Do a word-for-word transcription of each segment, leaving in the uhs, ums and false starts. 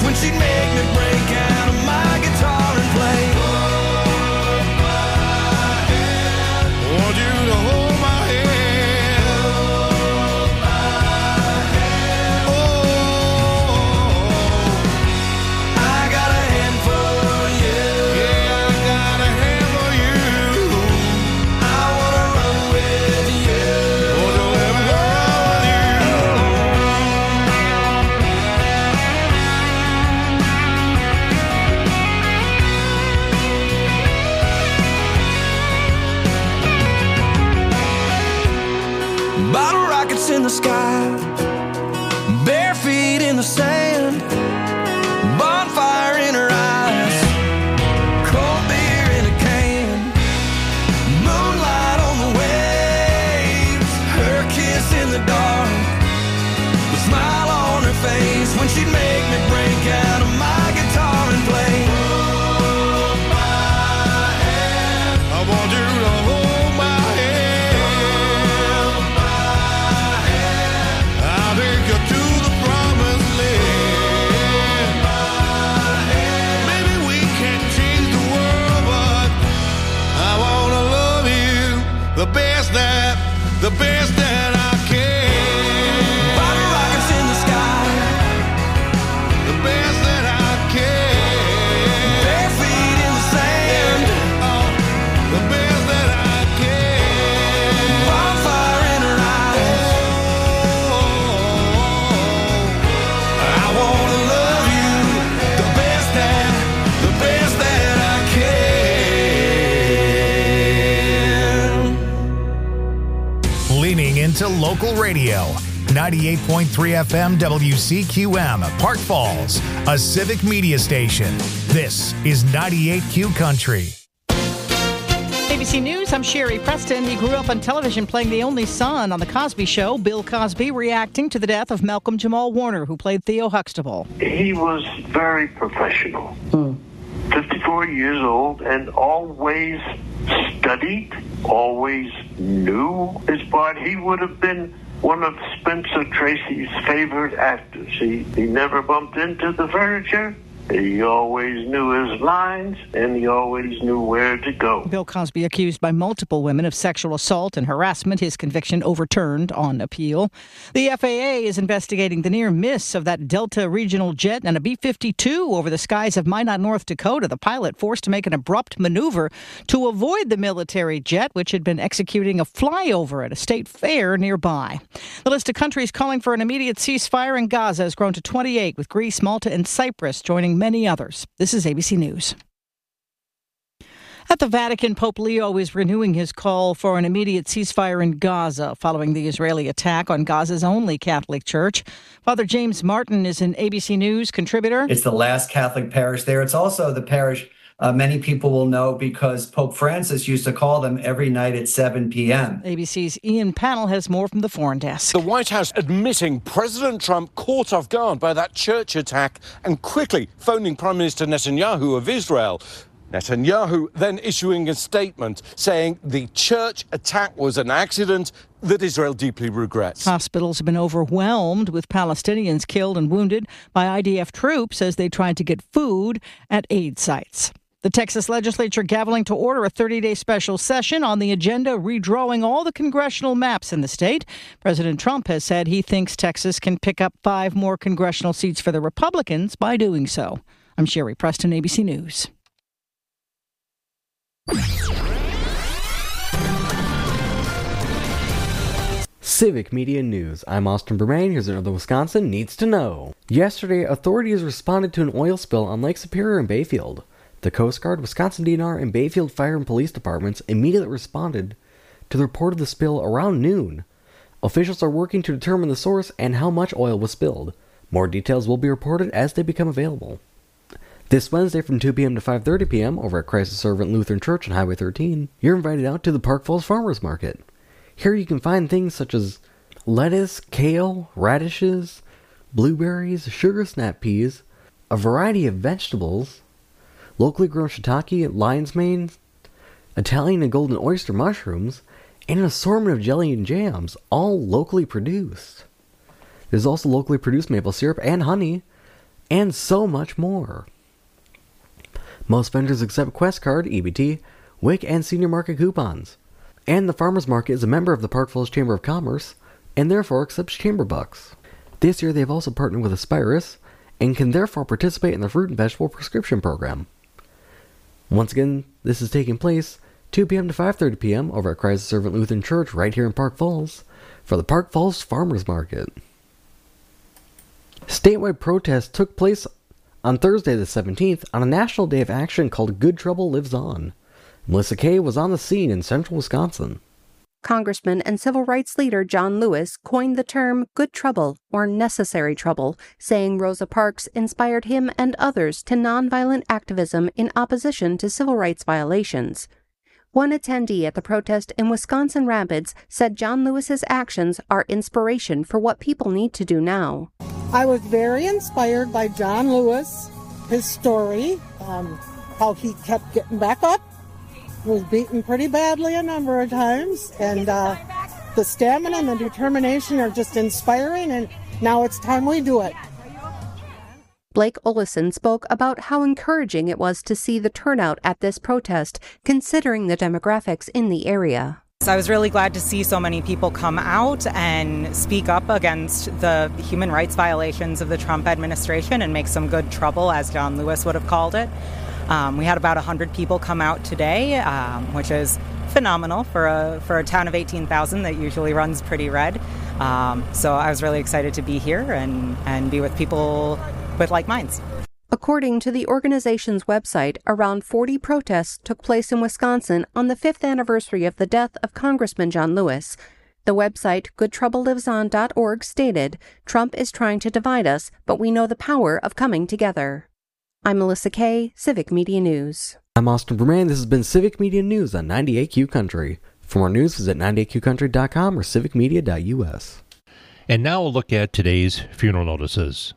when she'd make me break out of my guitar and play. Hold my hand. Want you to hold my hand. Hold my hand. Oh, I got a hand for you. Yeah, I got a hand for you. I wanna run with you. Wanna let me run with you. Bottle rockets in the sky, bare feet in the sand, bonfire in her eyes, cold beer in a can, moonlight on the waves, her kiss in the dark, the smile on her face when she'd make me break out of my guitar and play. Hold my hand. I want you to hold my hand. Hold my hand. I'll take you to the promised land. Hold my hand. Maybe we can't change the world, but I wanna love you the best that, the best that I can. Bottle rockets in the sky, the best that I can. Bare feet in the sand, oh, the best that I can. Bonfire in her eyes. Oh, I wanna love you the best that, the best that I can. Leaning into local radio. ninety-eight point three F M W C Q M, Park Falls, a civic media station. This is ninety-eight Q Country. A B C News, I'm Sherry Preston. He grew up on television playing the only son on The Cosby Show. Bill Cosby reacting to the death of Malcolm Jamal Warner, who played Theo Huxtable. He was very professional. fifty-four years old and always studied, always knew his part. He would have been one of Spencer Tracy's favorite actors. He, he never bumped into the furniture. He always knew his lines, and he always knew where to go. Bill Cosby accused by multiple women of sexual assault and harassment. His conviction overturned on appeal. The F A A is investigating the near miss of that Delta regional jet and a B fifty-two over the skies of Minot, North Dakota. The pilot forced to make an abrupt maneuver to avoid the military jet, which had been executing a flyover at a state fair nearby. The list of countries calling for an immediate ceasefire in Gaza has grown to twenty-eight, with Greece, Malta, and Cyprus joining many others. This is A B C News. At the Vatican, Pope Leo is renewing his call for an immediate ceasefire in Gaza following the Israeli attack on Gaza's only Catholic church. Father James Martin is an A B C News contributor. It's the last Catholic parish there. It's also the parish uh, many people will know because Pope Francis used to call them every night at seven p.m. A B C's Ian Pannell has more from the foreign desk. The White House admitting President Trump caught off guard by that church attack and quickly phoning Prime Minister Netanyahu of Israel. Netanyahu then issuing a statement saying the church attack was an accident that Israel deeply regrets. Hospitals have been overwhelmed with Palestinians killed and wounded by I D F troops as they tried to get food at aid sites. The Texas legislature gaveling to order a thirty-day special session. On the agenda, redrawing all the congressional maps in the state. President Trump has said he thinks Texas can pick up five more congressional seats for the Republicans by doing so. I'm Sherry Preston, A B C News. Civic Media News. I'm Austin Bermain. Here's another Wisconsin Needs to Know. Yesterday, authorities responded to an oil spill on Lake Superior in Bayfield. The Coast Guard, Wisconsin D N R, and Bayfield Fire and Police Departments immediately responded to the report of the spill around noon. Officials are working to determine the source and how much oil was spilled. More details will be reported as they become available. This Wednesday from two p.m. to five thirty p.m. over at Christ the Servant Lutheran Church on Highway thirteen, you're invited out to the Park Falls Farmers Market. Here you can find things such as lettuce, kale, radishes, blueberries, sugar snap peas, a variety of vegetables, locally grown shiitake, lion's mane, Italian and golden oyster mushrooms, and an assortment of jelly and jams, all locally produced. There's also locally produced maple syrup and honey, and so much more. Most vendors accept Quest Card, E B T, W I C, and Senior Market coupons. And the Farmers Market is a member of the Park Falls Chamber of Commerce, and therefore accepts Chamber Bucks. This year they have also partnered with Aspirus, and can therefore participate in the Fruit and Vegetable Prescription Program. Once again, this is taking place two p.m. to five thirty p.m. over at Christ the Servant Lutheran Church right here in Park Falls for the Park Falls Farmers Market. Statewide protests took place on Thursday the seventeenth on a national day of action called Good Trouble Lives On. Melissa Kay was on the scene in central Wisconsin. Congressman and civil rights leader John Lewis coined the term good trouble or necessary trouble, saying Rosa Parks inspired him and others to nonviolent activism in opposition to civil rights violations. One attendee at the protest in Wisconsin Rapids said John Lewis's actions are inspiration for what people need to do now. I was very inspired by John Lewis, his story, um, how he kept getting back up, was beaten pretty badly a number of times, and uh, the stamina and the determination are just inspiring, and now it's time we do it. Blake Olison spoke about how encouraging it was to see the turnout at this protest, considering the demographics in the area. I was really glad to see so many people come out and speak up against the human rights violations of the Trump administration and make some good trouble, as John Lewis would have called it. Um, we had about one hundred people come out today, um, which is phenomenal for a for a town of eighteen thousand that usually runs pretty red. Um, so I was really excited to be here and, and be with people with like minds. According to the organization's website, around forty protests took place in Wisconsin on the fifth anniversary of the death of Congressman John Lewis. The website good trouble lives on dot org stated, "Trump is trying to divide us, but we know the power of coming together." I'm Melissa Kay, Civic Media News. I'm Austin Berman. This has been Civic Media News on ninety-eight Q Country. For more news, visit ninety-eight q country dot com or civic media dot u s. And now we'll look at today's funeral notices.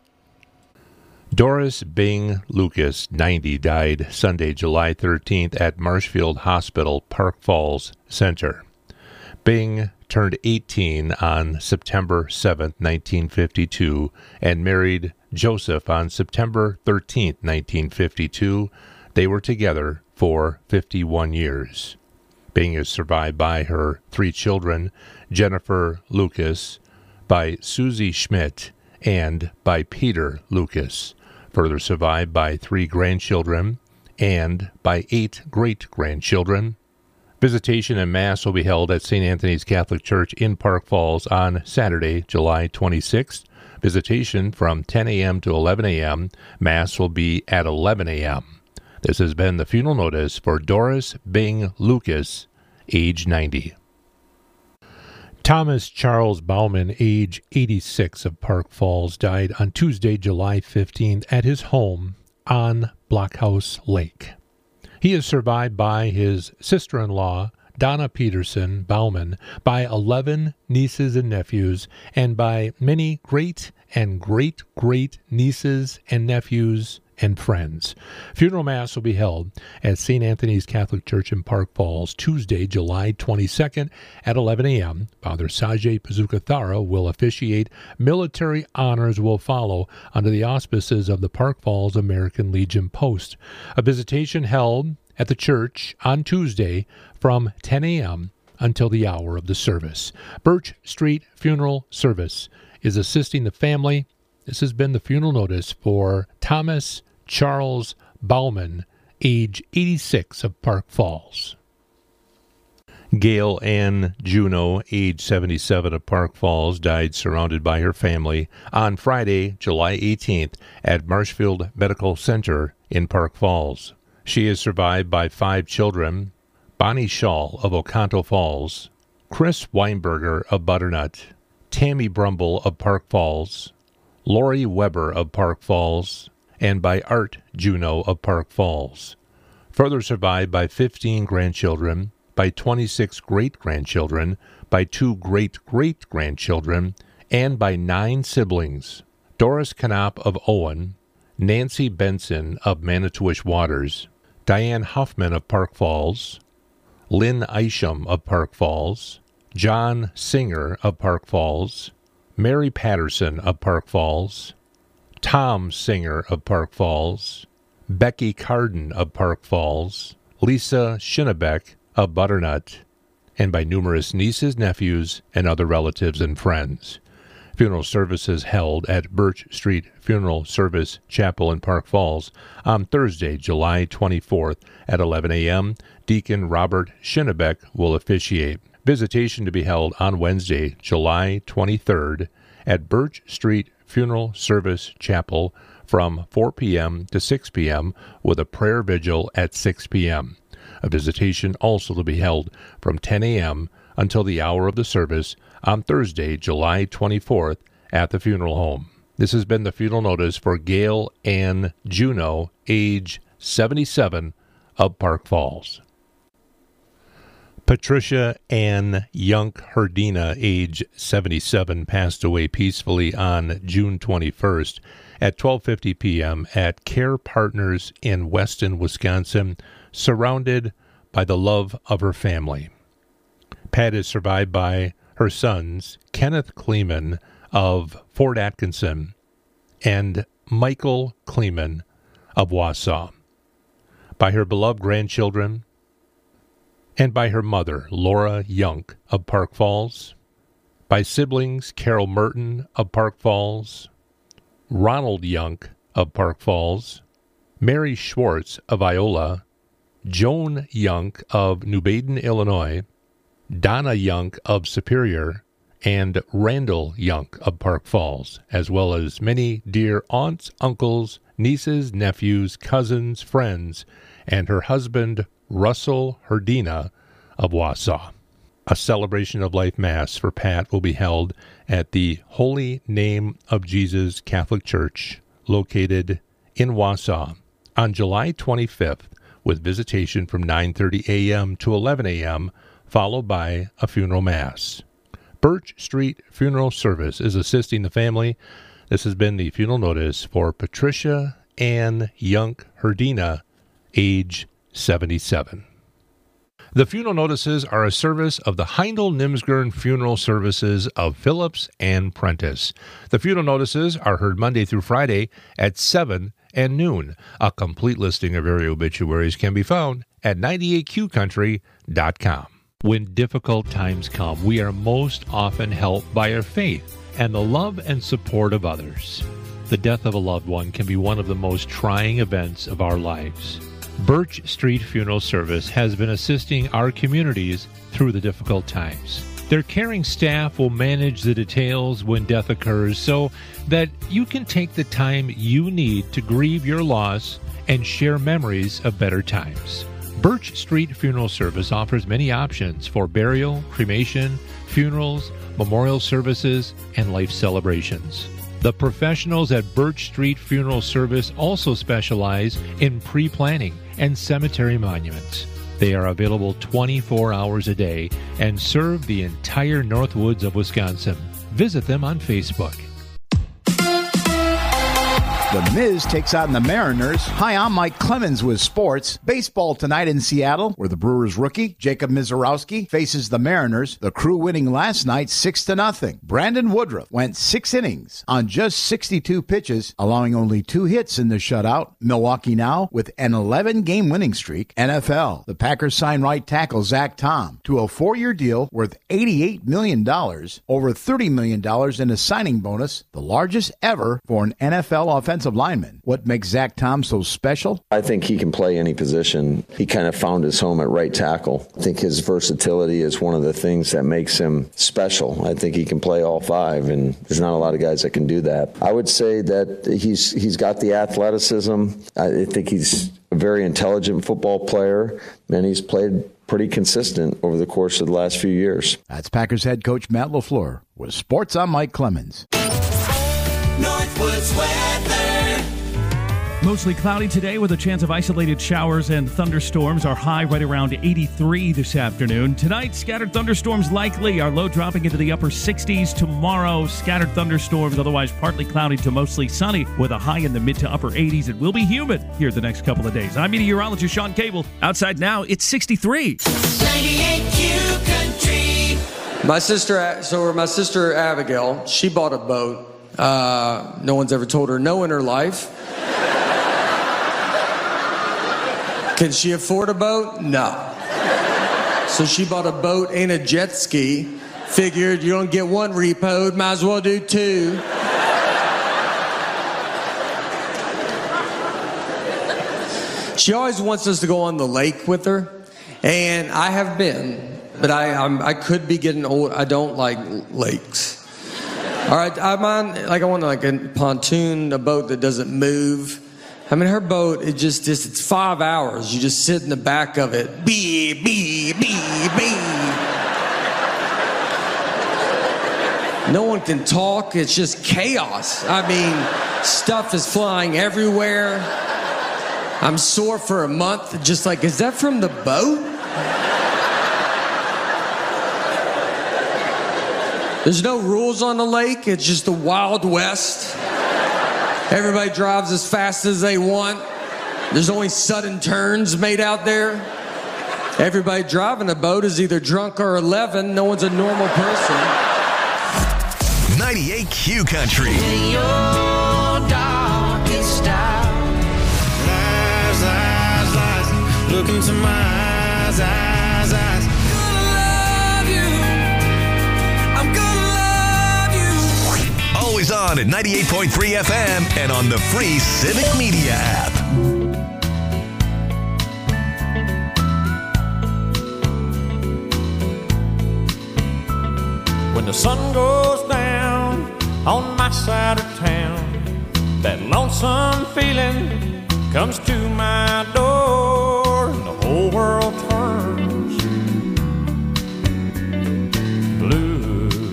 Doris Bing Lucas, ninety, died Sunday, July thirteenth at Marshfield Hospital, Park Falls Center. Bing turned eighteen on September seventh, nineteen fifty-two, and married Joseph on September thirteenth, nineteen fifty-two. They were together for fifty-one years. Bing is survived by her three children, Jennifer Lucas, by Susie Schmidt, and by Peter Lucas. Further survived by three grandchildren and by eight great-grandchildren. Visitation and Mass will be held at Saint Anthony's Catholic Church in Park Falls on Saturday, July twenty-sixth. Visitation from ten a.m. to eleven a.m. Mass will be at eleven a.m. This has been the funeral notice for Doris Bing Lucas, age ninety. Thomas Charles Bauman, age eighty-six, of Park Falls, died on Tuesday, July fifteenth, at his home on Blockhouse Lake. He is survived by his sister-in-law, Donna Peterson Bauman, by eleven nieces and nephews, and by many great and great-great nieces and nephews and friends. Funeral Mass will be held at Saint Anthony's Catholic Church in Park Falls Tuesday, July twenty-second at eleven a.m. Father Sajay Pazukathara will officiate. Military honors will follow under the auspices of the Park Falls American Legion Post. A visitation held at the church on Tuesday from ten a.m. until the hour of the service. Birch Street Funeral Service is assisting the family. This has been the funeral notice for Thomas Charles Bauman, age eighty-six, of Park Falls. Gail Ann Juneau, age seventy-seven, of Park Falls, died surrounded by her family on Friday, July eighteenth, at Marshfield Medical Center in Park Falls. She is survived by five children: Bonnie Shaw of Oconto Falls, Chris Weinberger of Butternut, Tammy Brumble of Park Falls, Lori Weber of Park Falls, and by Art Juneau of Park Falls. Further survived by fifteen grandchildren, by twenty-six great-grandchildren, by two great-great-grandchildren, and by nine siblings: Doris Knopp of Owen, Nancy Benson of Manitowish Waters, Diane Huffman of Park Falls, Lynn Isham of Park Falls, John Singer of Park Falls, Mary Patterson of Park Falls, Tom Singer of Park Falls, Becky Carden of Park Falls, Lisa Schinnebeck of Butternut, and by numerous nieces, nephews, and other relatives and friends. Funeral services held at Birch Street Funeral Service Chapel in Park Falls on Thursday, July twenty-fourth at eleven a.m. Deacon Robert Schinnebeck will officiate. Visitation to be held on Wednesday, July twenty-third at Birch Street Funeral Service Chapel from four p.m. to six p.m. with a prayer vigil at six p.m. A visitation also to be held from ten a.m. until the hour of the service on Thursday, July twenty-fourth at the funeral home. This has been the funeral notice for Gail Ann Juno, age seventy-seven, of Park Falls. Patricia Ann Yunk Herdina, age seventy-seven, passed away peacefully on June twenty-first at twelve fifty p.m. at Care Partners in Weston, Wisconsin, surrounded by the love of her family. Pat is survived by her sons, Kenneth Kleeman of Fort Atkinson and Michael Kleeman of Wausau, by her beloved grandchildren, and by her mother, Laura Yunk of Park Falls, by siblings Carol Merton of Park Falls, Ronald Yunk of Park Falls, Mary Schwartz of Iola, Joan Yunk of New Baden, Illinois, Donna Yunk of Superior, and Randall Yunk of Park Falls, as well as many dear aunts, uncles, nieces, nephews, cousins, friends, and her husband, Russell Herdina of Wausau. A celebration of life mass for Pat will be held at the Holy Name of Jesus Catholic Church, located in Wausau, on July twenty-fifth, with visitation from nine thirty a.m. to eleven a.m., followed by a funeral mass. Birch Street Funeral Service is assisting the family. This has been the funeral notice for Patricia Ann Yunk Herdina, age seventy-seven. The funeral notices are a service of the Heindel Nimsgern Funeral Services of Phillips and Prentice. The funeral notices are heard Monday through Friday at seven and noon. A complete listing of area obituaries can be found at ninety-eight Q country dot com. When difficult times come, we are most often helped by our faith and the love and support of others. The death of a loved one can be one of the most trying events of our lives. Birch Street Funeral Service has been assisting our communities through the difficult times. Their caring staff will manage the details when death occurs so that you can take the time you need to grieve your loss and share memories of better times. Birch Street Funeral Service offers many options for burial, cremation, funerals, memorial services, and life celebrations. The professionals at Birch Street Funeral Service also specialize in pre-planning and cemetery monuments. They are available twenty-four hours a day and serve the entire Northwoods of Wisconsin. Visit them on Facebook. The Miz takes on the Mariners. Hi, I'm Mike Clemens with sports. Baseball tonight in Seattle, where the Brewers rookie, Jacob Mizorowski, faces the Mariners. The Crew winning last night six to nothing. Brandon Woodruff went six innings on just sixty-two pitches, allowing only two hits in the shutout. Milwaukee now with an eleven-game winning streak. N F L, the Packers sign right tackle Zach Tom to a four-year deal worth eighty-eight million dollars, over thirty million dollars in a signing bonus, the largest ever for an N F L offensive lineman. What makes Zach Tom so special? I think he can play any position. He kind of found his home at right tackle. I think his versatility is one of the things that makes him special. I think he can play all five, and there's not a lot of guys that can do that. I would say that he's he's got the athleticism. I think he's a very intelligent football player, and he's played pretty consistent over the course of the last few years. That's Packers head coach Matt LaFleur. With sports, I'm Mike Clemens. Northwoods weather. Mostly cloudy today with a chance of isolated showers and thunderstorms. Our high right around eighty-three this afternoon. Tonight, scattered thunderstorms likely. Our low dropping into the upper sixties. Tomorrow, scattered thunderstorms, otherwise partly cloudy to mostly sunny with a high in the mid to upper eighties. It will be humid here the next couple of days. I'm meteorologist Sean Cable. Outside now, it's sixty-three. ninety-eight Q Country. My sister, so my sister Abigail, she bought a boat. Uh, no one's ever told her no in her life. Can she afford a boat? No. So she bought a boat and a jet ski. Figured you don't get one repoed, might as well do two. She always wants us to go on the lake with her, and I have been, but I I'm, I could be getting old. I don't like lakes. All right, I'm on, like I want like a pontoon, a boat that doesn't move. I mean, her boat, it just, just it's five hours. You just sit in the back of it. Bee, bee, bee, bee. No one can talk. It's just chaos. I mean, stuff is flying everywhere. I'm sore for a month. Just like, is that from the boat? There's no rules on the lake. It's just the Wild West. Everybody drives as fast as they want. There's only sudden turns made out there. Everybody driving a boat is either drunk or eleven. No one's a normal person. ninety-eight Q Country. In your darkest hour. Lies, lies, lies. Look into my eyes, eyes, eyes. Always on at ninety-eight point three F M and on the free Civic Media app. When the sun goes down on my side of town, that lonesome feeling comes to my door, and the whole world turns blue.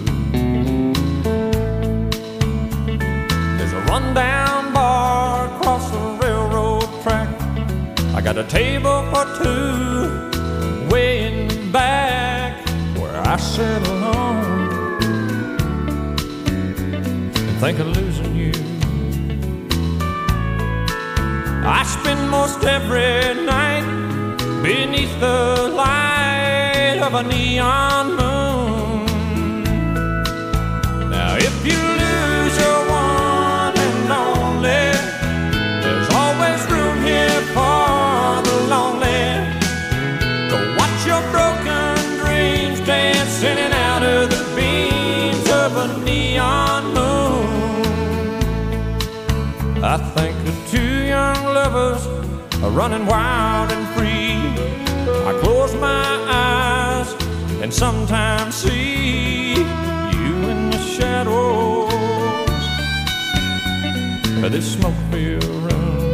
Rundown bar across the railroad track. I got a table for two way in the back where I sit alone and think of losing you. I spend most every night beneath the light of a neon moon. Now if you lose your one, there's always room here for the lonely. Go watch your broken dreams dancing in and out of the beams of a neon moon. I think of two young lovers running wild and free. I close my eyes and sometimes see you in the shadows of this smoke-filled room.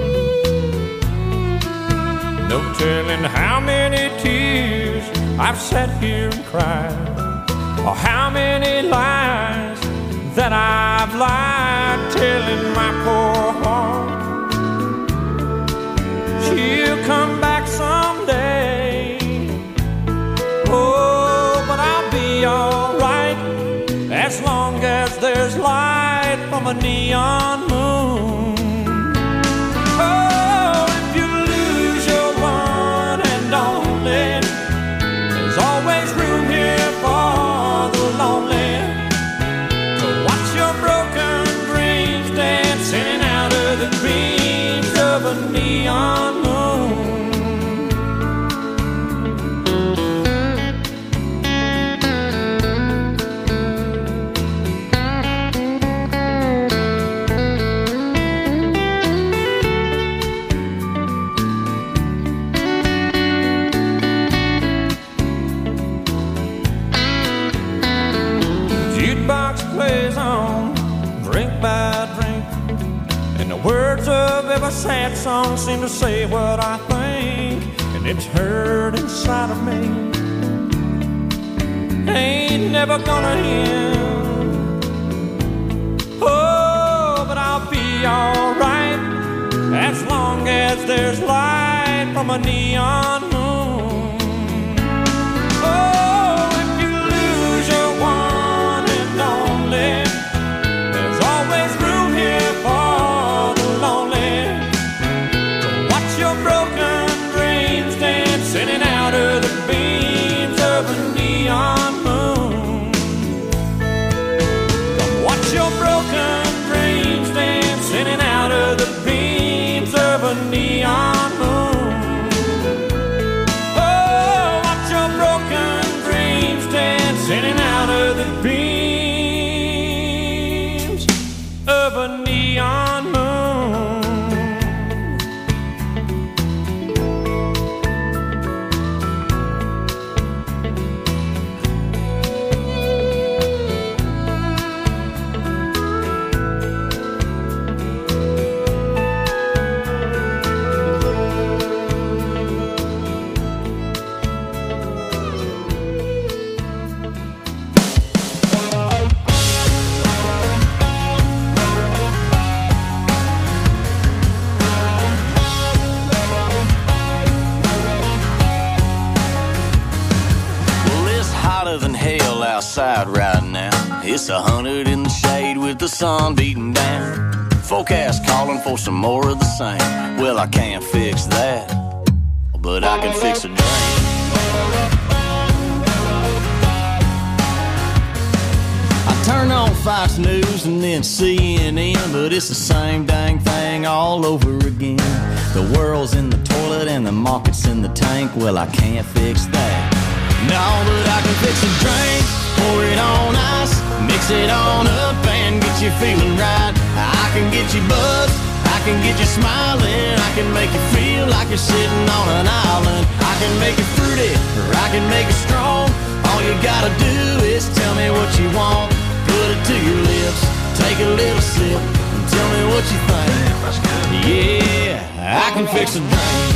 No telling how many tears I've sat here and cried, or how many lies that I've lied, telling my poor heart she'll come back someday. Oh, but I'll be alright as long as there's light from a neon moon. Oh, if you lose your one and only, there's always room here for the lonely. To watch your broken dreams dance in and out of the dreams of a neon moon. Words of every sad song seem to say what I think, and it's hurt inside of me. Ain't never gonna end. Oh, but I'll be alright as long as there's light from a neon moon. Oh, if you lose your one and only, there's always room here for in and out of the beams of a neon moon. Come watch your broken of a neon moon. Outside right now, it's a hundred in the shade with the sun beating down. Forecast calling for some more of the same. Well, I can't fix that, but I can fix a drain. I turn on Fox News and then C N N, but it's the same dang thing all over again. The world's in the toilet and the market's in the tank. Well, I can't fix that. No, but I can fix a drink, pour it on ice, mix it on up and get you feeling right. I can get you buzzed, I can get you smiling, I can make you feel like you're sitting on an island. I can make you fruity, or I can make you strong. All you gotta do is tell me what you want. Put it to your lips, take a little sip, and tell me what you think. Yeah, I can fix a drink.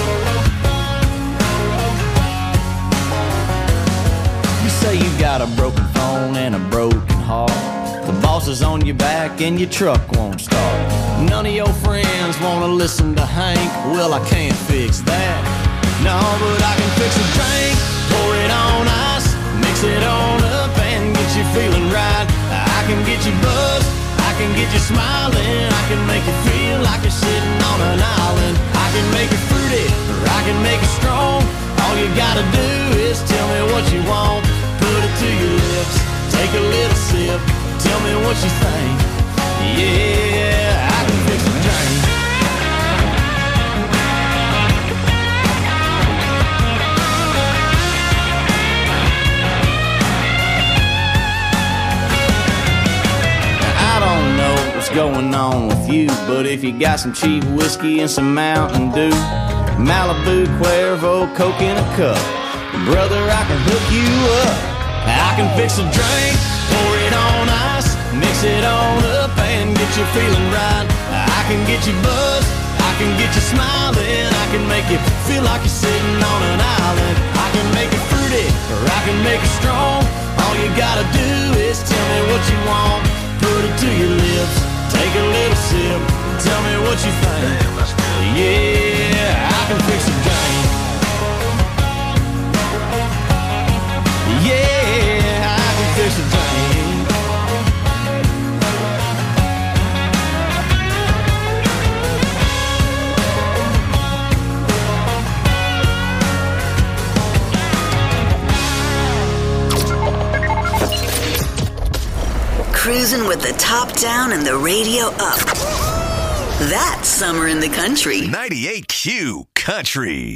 Say you got a broken phone and a broken heart. The boss is on your back and your truck won't start. None of your friends wanna listen to Hank. Well, I can't fix that. No, but I can fix a drink, pour it on ice, mix it on up and get you feeling right. I can get you buzzed, I can get you smiling, I can make you feel like you're sitting on an island. I can make you fruity, or I can make you strong. All you gotta do is tell me what you want. Put it to your lips, take a little sip, tell me what you think. Yeah, I can fix a drink. Now, I don't know what's going on with you, but if you got some cheap whiskey and some Mountain Dew, Malibu, Cuervo, Coke in a cup, brother, I can hook you up. I can fix a drink, pour it on ice, mix it on up and get you feeling right. I can get you buzzed, I can get you smiling, I can make you feel like you're sitting on an island. I can make it fruity, or I can make it strong. All you gotta do is tell me what you want. Put it to your lips, take a little sip, tell me what you think. Yeah, I can fix a drink. Yeah, I can fix a drink. Cruising with the top down and the radio up. That's summer in the country. ninety-eight Q Country.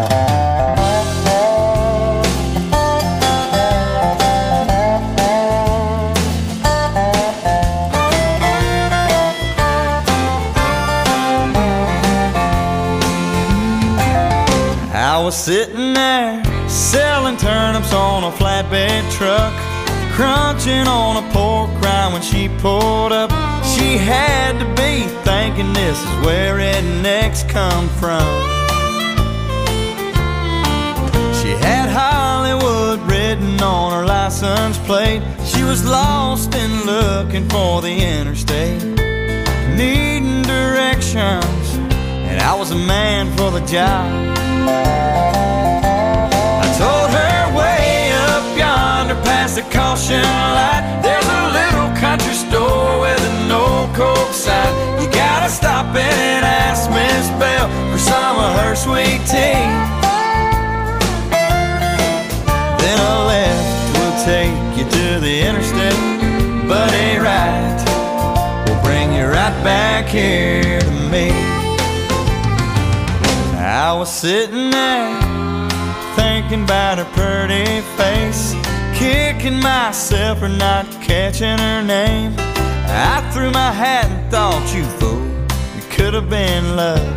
I was sitting there selling turnips on a flatbed truck, crunching on a pork rind when she pulled up. She had to be thinking this is where rednecks come from. She had Hollywood written on her license plate. She was lost and looking for the interstate, needing directions, and I was a man for the job. I told her way up yonder past the caution light, there's a little country store with an old Coke sign. You gotta stop in and ask Miss Bell for some of her sweet tea. Then a left will take you to the interstate, but a right will bring you right back here to me. I was sitting there thinking about her pretty face, kicking myself for not catching her name. I threw my hat and thought you fool, it could have been love.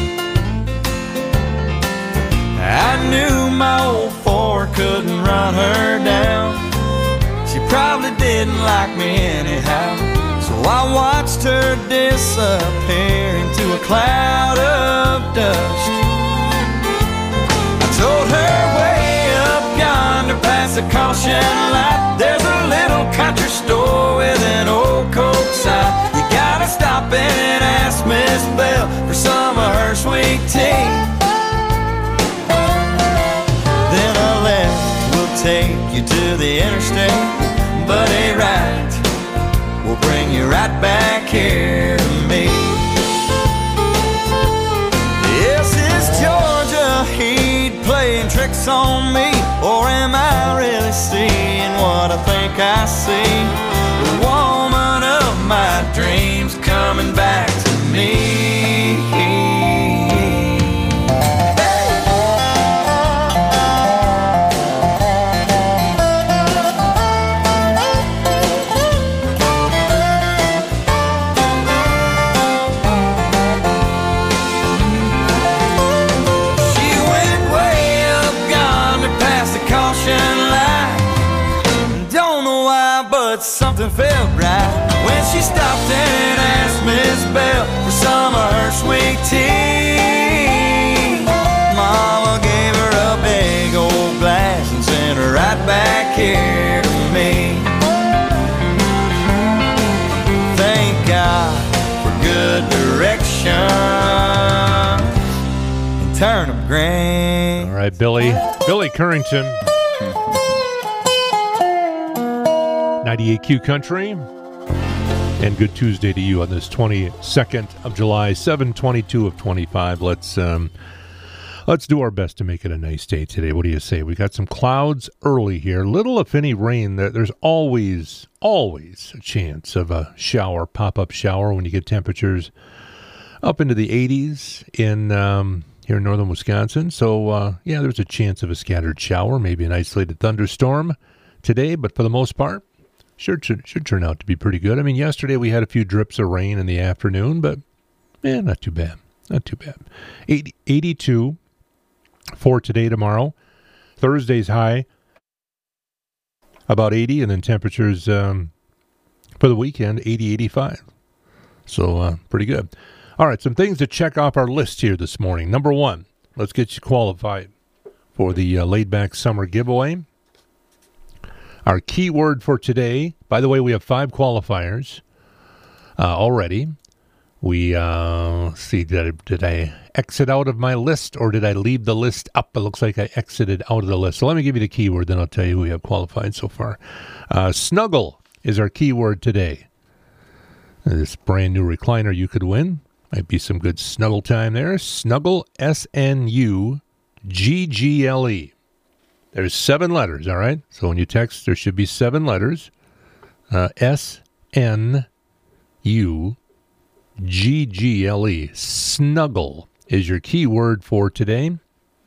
I knew my old four couldn't run her down. She probably didn't like me anyhow. So I watched her disappear into a cloud of dust. I told her way up yonder past the caution light, there's a little country store with an old Coke sign. You gotta stop in and ask Miss Bell for some of her sweet tea. Then a left will take you to the interstate, but a right will bring you right back here to me. Yes, is Georgia Heat playing tricks on me, or am I really seeing what I think I see? The woman of my dreams coming back to me. Something felt right when she stopped and asked Miss Bell for some of her sweet tea. Mama gave her a big old glass and sent her right back here to me. Thank God for good direction and turnip grain. All right, Billy. Billy Currington. ninety-eight Q Country, and good Tuesday to you on this twenty-second of July, seven twenty-two of twenty-five. Let's um, let's do our best to make it a nice day today. What do you say? We got some clouds early here, little if any rain. There's always always a chance of a shower, pop-up shower when you get temperatures up into the eighties in um, here in northern Wisconsin. So uh, yeah, there's a chance of a scattered shower, maybe an isolated thunderstorm today, but for the most part, Sure, should, should turn out to be pretty good. I mean, yesterday we had a few drips of rain in the afternoon, but eh, not too bad. Not too bad. eighty, eighty-two for today, tomorrow. Thursday's high, about eighty, and then temperatures um, for the weekend, eighty, eighty-five. So, uh, pretty good. All right, some things to check off our list here this morning. Number one, let's get you qualified for the uh, Laid Back Summer Giveaway. Our keyword for today, by the way, we have five qualifiers uh, already. We, uh, let's see, did I, did I exit out of my list or did I leave the list up? It looks like I exited out of the list. So let me give you the keyword, then I'll tell you who we have qualified so far. Uh, snuggle is our keyword today. This brand new recliner you could win. Might be some good snuggle time there. Snuggle, S N U G G L E. There's seven letters, all right? So when you text, there should be seven letters. Uh, S N U G G L E. Snuggle is your keyword for today.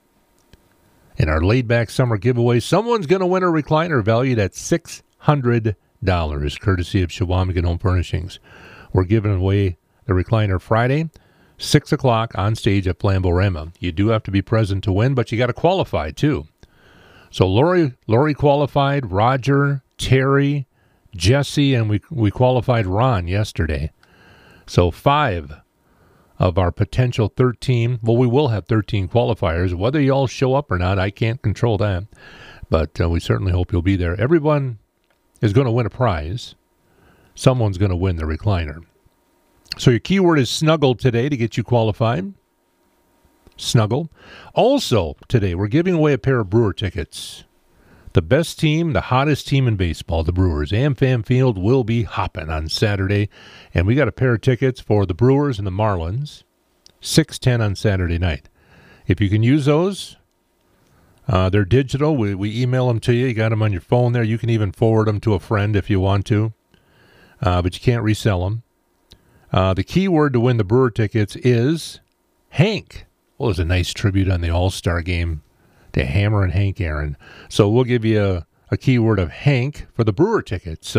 In our laid-back summer giveaway, someone's going to win a recliner valued at six hundred dollars, courtesy of Shawamigan Home Furnishings. We're giving away the recliner Friday, six o'clock on stage at Flamborama. You do have to be present to win, but you got to qualify, too. So Lori, Lori qualified, Roger, Terry, Jesse, and we we qualified Ron yesterday. So five of our potential thirteen, well, we will have thirteen qualifiers. Whether you all show up or not, I can't control that. But uh, we certainly hope you'll be there. Everyone is going to win a prize. Someone's going to win the recliner. So your keyword is snuggle today to get you qualified. Snuggle. Also, today, we're giving away a pair of Brewer tickets. The best team, the hottest team in baseball, the Brewers. AmFam Field will be hopping on Saturday. And we got a pair of tickets for the Brewers and the Marlins. six ten on Saturday night. If you can use those, uh, they're digital. We, we email them to you. You got them on your phone there. You can even forward them to a friend if you want to. Uh, but you can't resell them. Uh, the key word to win the Brewer tickets is Hank. Well, there's a nice tribute on the All-Star game to Hammer and Hank Aaron. So we'll give you a, a keyword of Hank for the Brewer ticket. So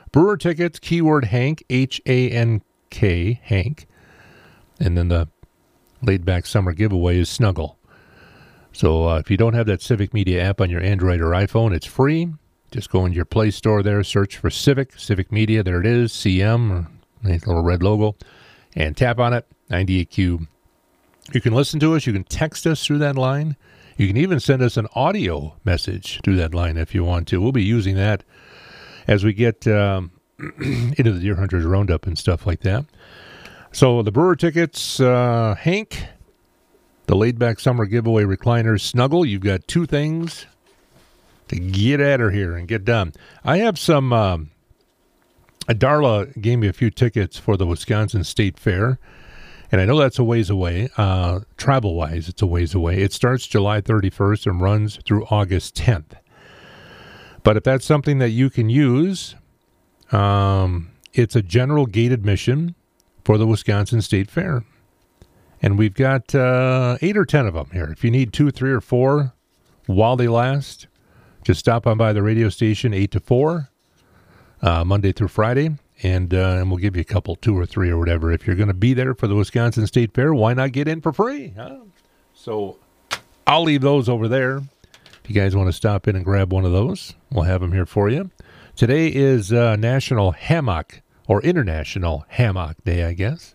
Brewer tickets, keyword Hank, H A N K, Hank. And then the laid back summer giveaway is Snuggle. So uh, if you don't have that Civic Media app on your Android or iPhone, it's free. Just go into your Play Store there, search for Civic, Civic Media. There it is, C M, or nice little red logo, and tap on it, ninety-eight Q. You can listen to us. You can text us through that line. You can even send us an audio message through that line if you want to. We'll be using that as we get um, into the Deer Hunters Roundup and stuff like that. So the Brewer tickets, uh, Hank, the laid-back summer giveaway recliners, Snuggle. You've got two things to get out of here and get done. I have some, um, Darla gave me a few tickets for the Wisconsin State Fair, and I know that's a ways away. Uh, travel-wise, it's a ways away. It starts July thirty-first and runs through August tenth. But if that's something that you can use, um, it's a general gate admission for the Wisconsin State Fair. And we've got uh, eight or ten of them here. If you need two, three, or four while they last, just stop on by the radio station eight to four, uh, Monday through Friday, and, uh, and we'll give you a couple, two or three or whatever. If you're going to be there for the Wisconsin State Fair, why not get in for free? Huh? So I'll leave those over there. If you guys want to stop in and grab one of those, we'll have them here for you. Today is uh, National Hammock, or International Hammock Day, I guess.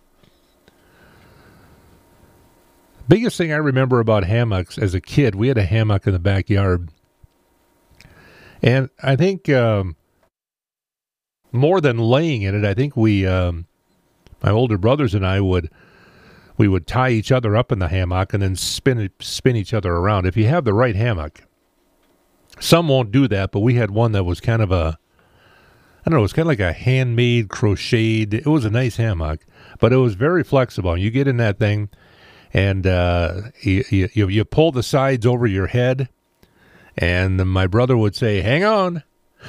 Biggest thing I remember about hammocks as a kid, we had a hammock in the backyard. And I think um, more than laying in it, I think we, um, my older brothers and I would, we would tie each other up in the hammock and then spin it, spin each other around. If you have the right hammock, some won't do that, but we had one that was kind of a, I don't know, it was kind of like a handmade, crocheted. It was a nice hammock, but it was very flexible. You get in that thing, and uh, you, you you pull the sides over your head, and my brother would say, "Hang on."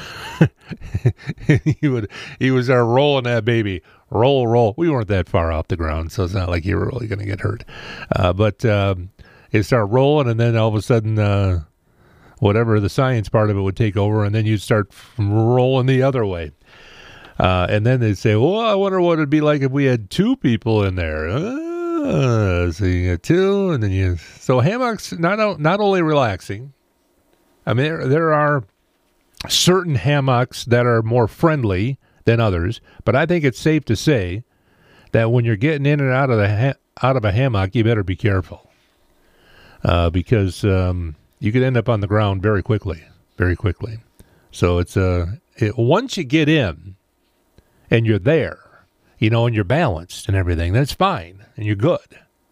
he would he would start rolling that baby, roll, roll. We weren't that far off the ground, so it's not like you were really going to get hurt. Uh, but um, it started rolling, and then all of a sudden, uh, whatever the science part of it would take over, and then you'd start rolling the other way. Uh, and then they'd say, well, I wonder what it'd be like if we had two people in there. Uh, so you get two, and then you... So hammocks, not not only relaxing. I mean, there, there are certain hammocks that are more friendly than others, but I think it's safe to say that when you're getting in and out of the ha- out of a hammock, you better be careful. Uh, because... Um, you could end up on the ground very quickly, very quickly. So it's uh, it, once you get in and you're there, you know, and you're balanced and everything, that's fine and you're good.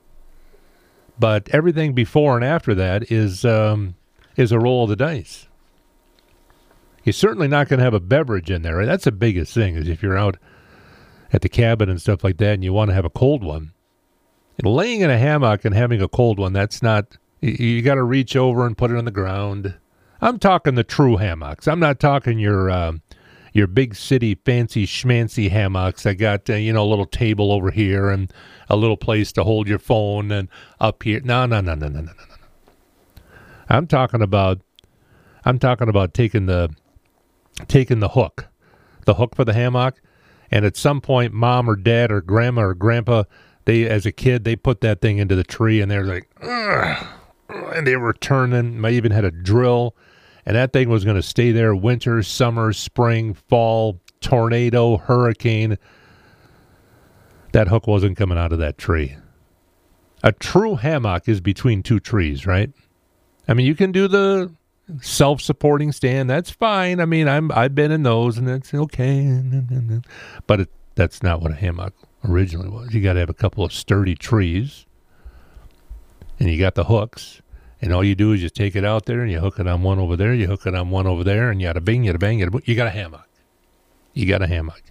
But everything before and after that is um, is a roll of the dice. You're certainly not going to have a beverage in there. Right? That's the biggest thing is if you're out at the cabin and stuff like that and you want to have a cold one. And laying in a hammock and having a cold one, that's not... You got to reach over and put it on the ground. I'm talking the true hammocks. I'm not talking your uh, your big city fancy schmancy hammocks. I got uh, you know a little table over here and a little place to hold your phone and up here. No, no, no, no, no, no, no, no. I'm talking about I'm talking about taking the taking the hook, the hook for the hammock, and at some point, mom or dad or grandma or grandpa, they as a kid they put that thing into the tree and they're like, ugh. And they were turning. I even had a drill, and that thing was going to stay there winter, summer, spring, fall, tornado, hurricane. That hook wasn't coming out of that tree. A true hammock is between two trees, right? I mean, you can do the self-supporting stand. That's fine. I mean, I'm I've been in those, and that's okay. But it, that's not what a hammock originally was. You got to have a couple of sturdy trees. And you got the hooks, and all you do is just take it out there, and you hook it on one over there, you hook it on one over there, and you got a bing, you got a bang, you got a, you got a hammock. You got a hammock.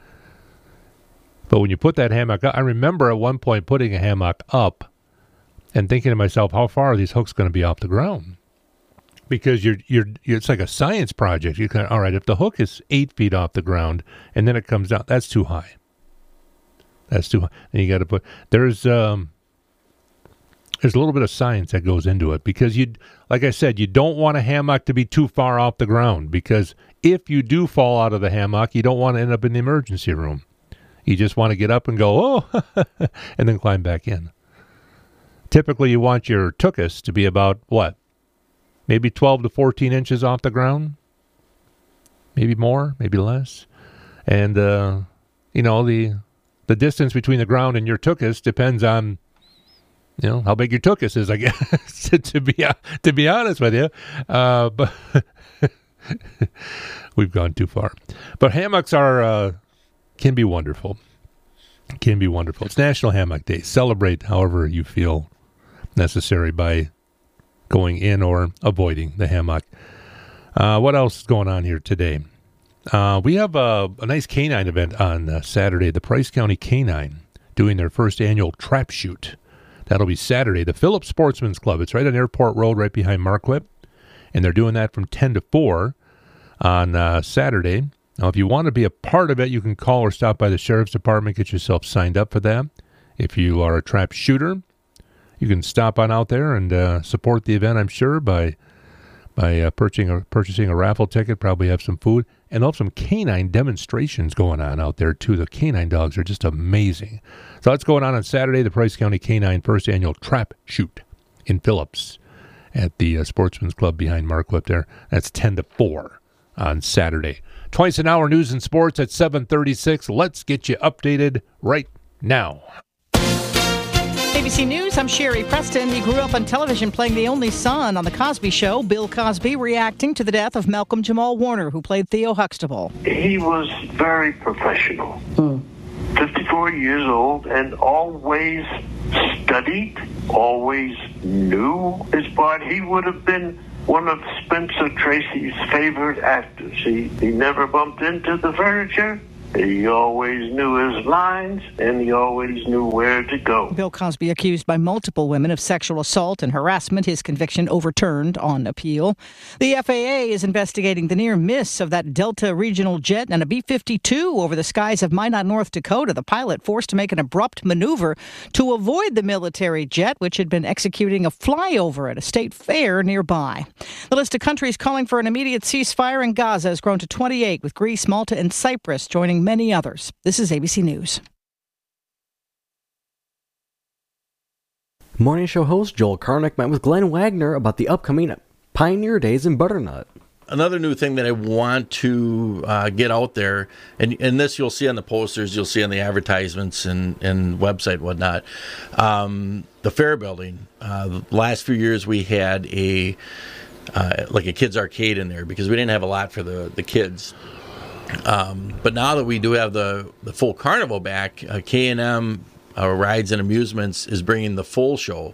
But when you put that hammock up, I remember at one point putting a hammock up and thinking to myself, how far are these hooks going to be off the ground? Because you're, you're, you're it's like a science project. You can, all right, if the hook is eight feet off the ground, and then it comes down, that's too high. That's too high. And you got to put, there's, um, there's a little bit of science that goes into it because you, like I said, you don't want a hammock to be too far off the ground because if you do fall out of the hammock, you don't want to end up in the emergency room. You just want to get up and go, oh, and then climb back in. Typically, you want your tuchus to be about, what, maybe twelve to fourteen inches off the ground? Maybe more, maybe less. And, uh, you know, the the distance between the ground and your tuchus depends on, you know, how big your tuchus is, I guess, to be to be honest with you. Uh, but we've gone too far. But hammocks are uh, can be wonderful. Can be wonderful. It's National Hammock Day. Celebrate however you feel necessary by going in or avoiding the hammock. Uh, what else is going on here today? Uh, we have a, a nice canine event on uh, Saturday. The Price County Canine doing their first annual trap shoot. That'll be Saturday. The Phillips Sportsman's Club. It's right on Airport Road, right behind Marquette. And they're doing that from ten to four on uh, Saturday. Now, if you want to be a part of it, you can call or stop by the Sheriff's Department, get yourself signed up for that. If you are a trap shooter, you can stop on out there and uh, support the event, I'm sure, by by uh, purchasing, a, purchasing a raffle ticket, probably have some food. And they'll have some canine demonstrations going on out there, too. The canine dogs are just amazing. So that's going on on Saturday, the Price County Canine First Annual Trap Shoot in Phillips at the uh, Sportsman's Club behind Marquette there. That's ten to four on Saturday. Twice an hour news and sports at seven thirty-six. Let's get you updated right now. A B C News, I'm Sherry Preston. He grew up on television playing the only son on The Cosby Show. Bill Cosby reacting to the death of Malcolm Jamal Warner, who played Theo Huxtable. He was very professional. Mm. fifty-four years old and always studied, always knew his part. He would have been one of Spencer Tracy's favorite actors. He, he never bumped into the furniture. He always knew his lines, and he always knew where to go. Bill Cosby accused by multiple women of sexual assault and harassment. His conviction overturned on appeal. The F A A is investigating the near miss of that Delta regional jet and a B fifty-two over the skies of Minot, North Dakota. The pilot forced to make an abrupt maneuver to avoid the military jet, which had been executing a flyover at a state fair nearby. The list of countries calling for an immediate ceasefire in Gaza has grown to twenty-eight, with Greece, Malta, and Cyprus joining many others. This is A B C News. Morning show host Joel Karnick met with Glenn Wagner about the upcoming Pioneer Days in Butternut. Another new thing that I want to uh, get out there, and, and this you'll see on the posters, you'll see on the advertisements and, and website and whatnot, um, the fair building. Uh, the last few years we had a uh, like a kids arcade in there because we didn't have a lot for the, the kids. Um, but now that we do have the, the full carnival back, uh, K and M uh, Rides and Amusements is bringing the full show.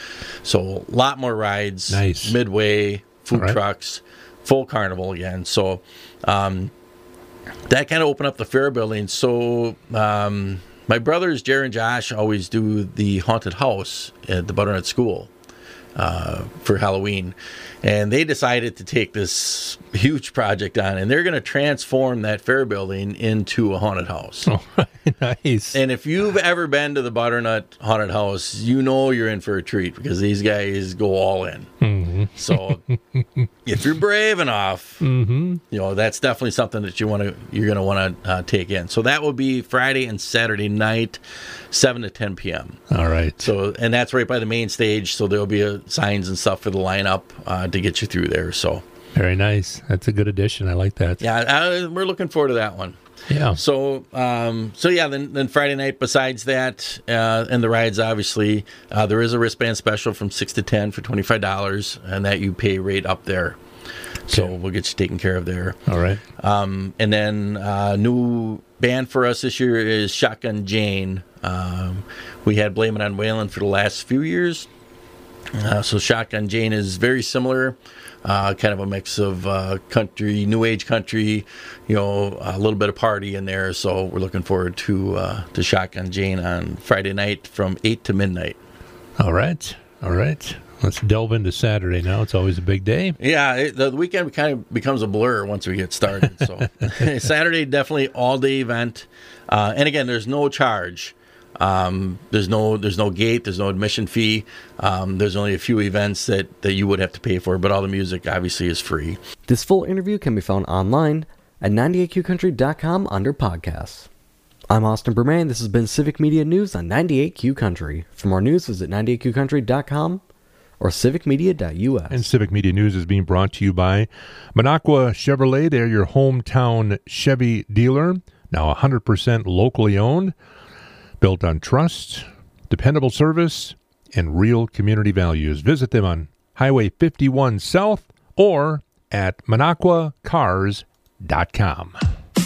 So a lot more rides, nice. Midway, food right. trucks, full carnival again. So um, that kind of opened up the fair building. So um, my brothers, Jerry and Josh, always do the haunted house at the Butternut School uh, for Halloween. And they decided to take this huge project on, and they're going to transform that fair building into a haunted house. Oh, nice. And if you've ever been to the Butternut Haunted House, you know you're in for a treat because these guys go all in. Mm-hmm. So if you're brave enough, mm-hmm. you know, that's definitely something that you want to, you're going to want to uh, take in. So that will be Friday and Saturday night, seven to ten p.m. All right. So, and that's right by the main stage. So there'll be a, signs and stuff for the lineup uh, to get you through there. So very nice. That's a good addition. I like that. Yeah, I, we're looking forward to that one. Yeah. So, um, so yeah. Then, then Friday night. Besides that, uh, and the rides, obviously, uh, there is a wristband special from six to ten for twenty five dollars, and that you pay right up there. So okay. We'll get you taken care of there. All right. Um, and then uh, new band for us this year is Shotgun Jane. Um, we had Blame It on Waylon for the last few years. Uh, so Shotgun Jane is very similar, uh, kind of a mix of uh, country, new age country, you know, a little bit of party in there. So we're looking forward to uh, to Shotgun Jane on Friday night from eight to midnight. All right, all right. Let's delve into Saturday now. It's always a big day. Yeah, it, the weekend kind of becomes a blur once we get started. So Saturday, definitely all day event, uh, and again, there's no charge. Um, there's no there's no gate, there's no admission fee. Um, there's only a few events that, that you would have to pay for, but all the music obviously is free. This full interview can be found online at ninety-eight q country dot com under podcasts. I'm Austin Berman. This has been Civic Media News on ninety-eight Q Country. For more news, visit ninety-eight q country dot com or civic media dot u s. And Civic Media News is being brought to you by Minocqua Chevrolet. They're your hometown Chevy dealer, now one hundred percent locally owned, built on trust, dependable service, and real community values. Visit them on Highway fifty-one South or at minocqua cars dot com.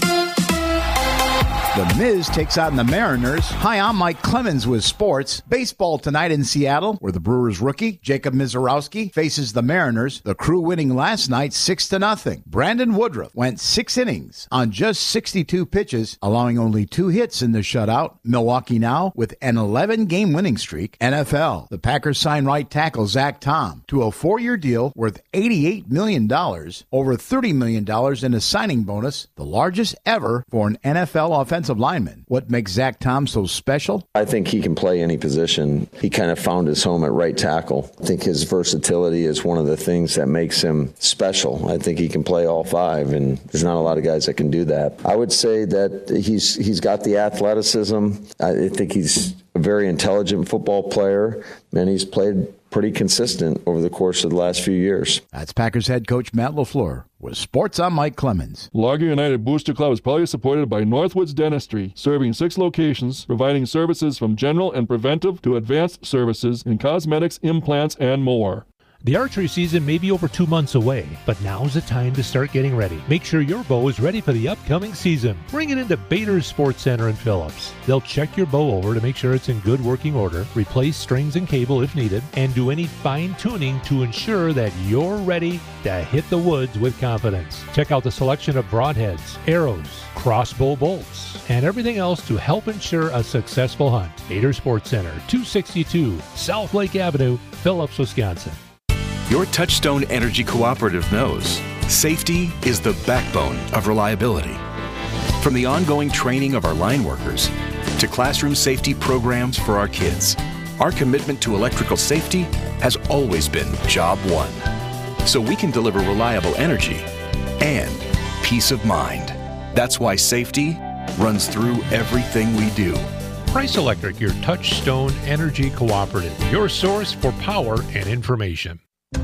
The Miz takes on the Mariners. Hi, I'm Mike Clemens with sports. Baseball tonight in Seattle, where the Brewers rookie, Jacob Mizorowski, faces the Mariners. The Crew winning last night six to nothing. Brandon Woodruff went six innings on just sixty-two pitches, allowing only two hits in the shutout. Milwaukee now with an eleven-game winning streak. N F L, the Packers sign right tackle Zach Tom to a four-year deal worth eighty-eight million dollars, over thirty million dollars in a signing bonus, the largest ever for an N F L offensive lineman. What makes Zach Tom so special? I think he can play any position. He kind of found his home at right tackle. I think his versatility is one of the things that makes him special. I think he can play all five, and there's not a lot of guys that can do that. I would say that he's he's got the athleticism. I think he's a very intelligent football player, and he's played pretty consistent over the course of the last few years. That's Packers head coach Matt LaFleur. With sports, I'm Mike Clemens. Largo United Booster Club is proudly supported by Northwoods Dentistry, serving six locations, providing services from general and preventive to advanced services in cosmetics, implants, and more. The archery season may be over two months away, but now's the time to start getting ready. Make sure your bow is ready for the upcoming season. Bring it into Bader's Sports Center in Phillips. They'll check your bow over to make sure it's in good working order, replace strings and cable if needed, and do any fine-tuning to ensure that you're ready to hit the woods with confidence. Check out the selection of broadheads, arrows, crossbow bolts, and everything else to help ensure a successful hunt. Bader Sports Center, two sixty-two South Lake Avenue, Phillips, Wisconsin. Your Touchstone Energy Cooperative knows safety is the backbone of reliability. From the ongoing training of our line workers to classroom safety programs for our kids, our commitment to electrical safety has always been job one. So we can deliver reliable energy and peace of mind. That's why safety runs through everything we do. Price Electric, your Touchstone Energy Cooperative, your source for power and information.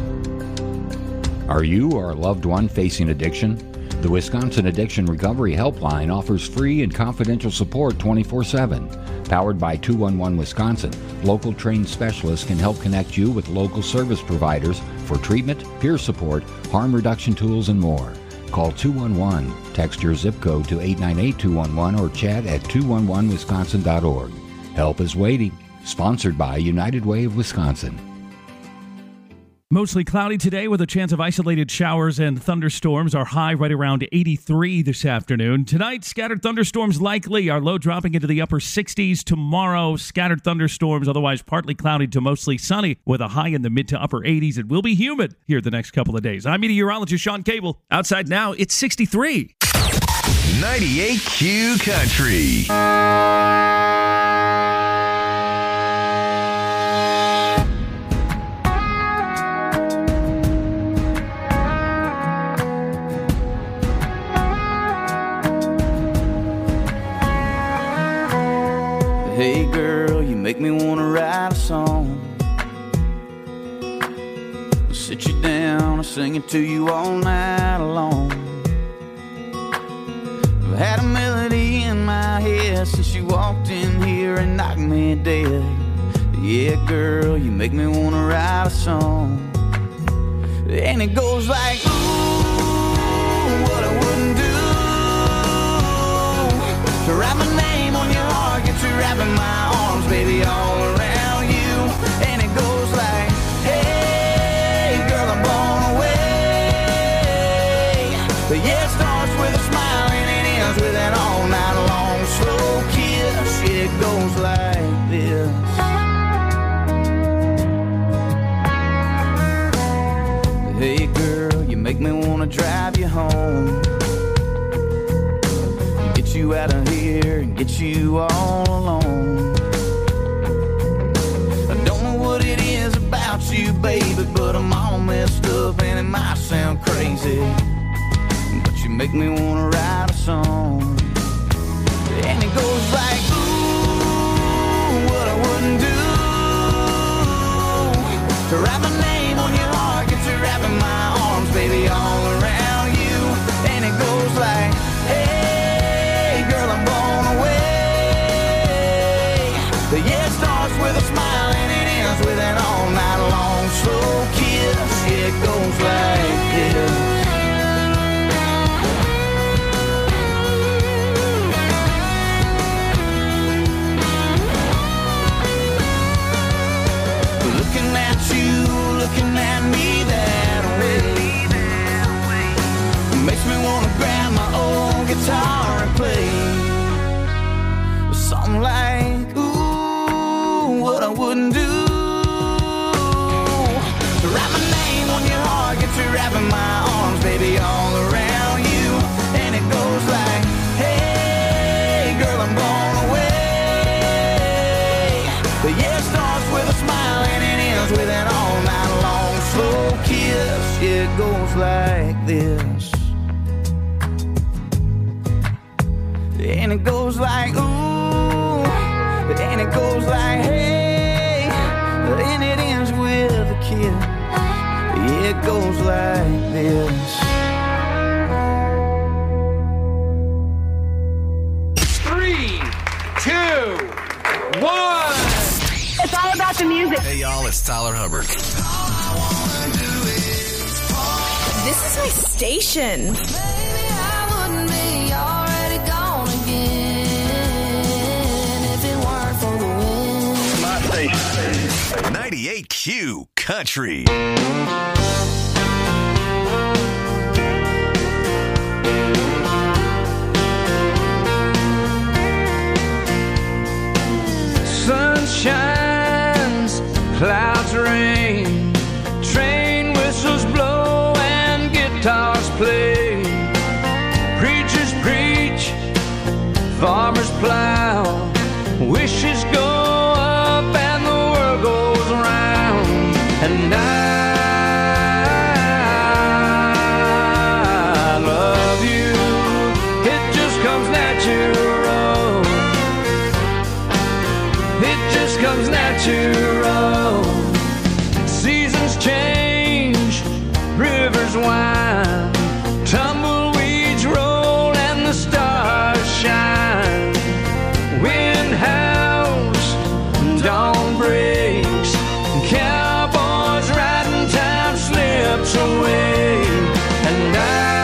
Are you or a loved one facing addiction? The Wisconsin Addiction Recovery Helpline offers free and confidential support twenty-four seven. Powered by two one one Wisconsin, local trained specialists can help connect you with local service providers for treatment, peer support, harm reduction tools, and more. Call two one one, text your zip code to eight nine eight two one one, or chat at two one one wisconsin dot org. Help is waiting. Sponsored by United Way of Wisconsin. Mostly cloudy today with a chance of isolated showers and thunderstorms. Our high right around eighty-three this afternoon. Tonight, scattered thunderstorms likely. Our low dropping into the upper sixties. Tomorrow, scattered thunderstorms, otherwise partly cloudy to mostly sunny with a high in the mid to upper eighties. It will be humid here the next couple of days. I'm meteorologist Sean Cable. Outside now, it's sixty-three. ninety-eight Q Country. Hey girl, you make me wanna write a song. I'll sit you down and sing it to you all night long. I've had a melody in my head since you walked in here and knocked me dead. Yeah girl, you make me wanna write a song. And it goes like, ooh, what I wouldn't do to write my name on your heart, get you wrapping my arms, baby, all around you. And it goes like, hey, girl, I'm blown away. But yeah, it starts with a smile and it ends with an all night long slow kiss. It goes like this. Hey, girl, you make me want to drive you home. Get you out of here and get you all alone. make me wanna write a song. And it goes like, ooh, what I wouldn't do to write my name on your heart, get you wrapping my arms, baby, all around you. And it goes like, hey, girl, I'm blown away. The year starts with a smile and it ends with an all night long slow kiss. Yeah, it goes like this. Looking at you, looking at me that way, makes me wanna grab my old guitar and play something like, ooh, what I wouldn't do to write my name on your heart, get you wrapping my arms, baby, all around you. And it goes like, hey, girl, I'm blown away. The year starts with a smile and it ends with an all night long slow kiss. It goes like this. And it goes like, ooh, and it goes like, hey, and it ends with a kiss. It goes like this. Three, two, one. It's all about the music. Hey, y'all, it's Tyler Hubbard. This is my station. My station. ninety-eight Q Country. Sun shines, clouds rain, train whistles blow and guitars play. Preachers preach, farmers plow, wishes go up and the world goes round. And I love you, it just comes natural. It just comes natural. Seasons change, rivers wind, tumbleweeds roll and the stars shine. Wind howls, dawn breaks, cowboys riding, time slips away. And I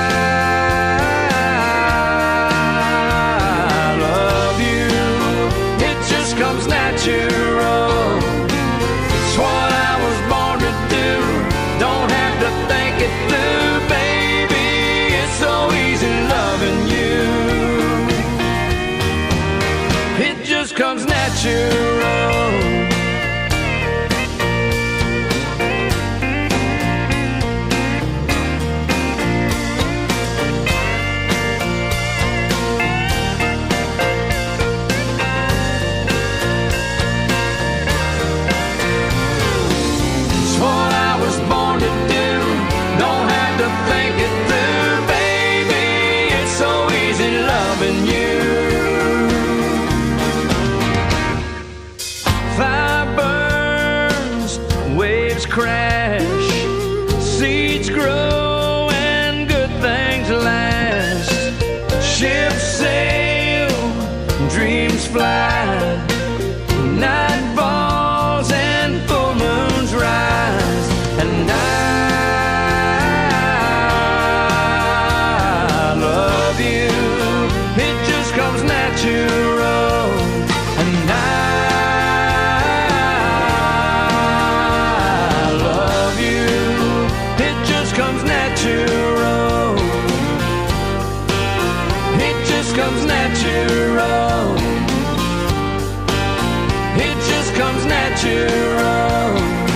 love you, it just comes natural. It's what I was born to do, don't have to think it through, baby. It's so easy loving you. It just comes natural. It's what I was born to do, don't have to think it through, baby. It's so easy loving you. Fire burns, waves crash, seeds grow and good things last. Ships sail, dreams fly, night falls and full moons rise. And I love you, it just comes natural. And I love you, it just comes natural. It just comes natural. It just comes natural.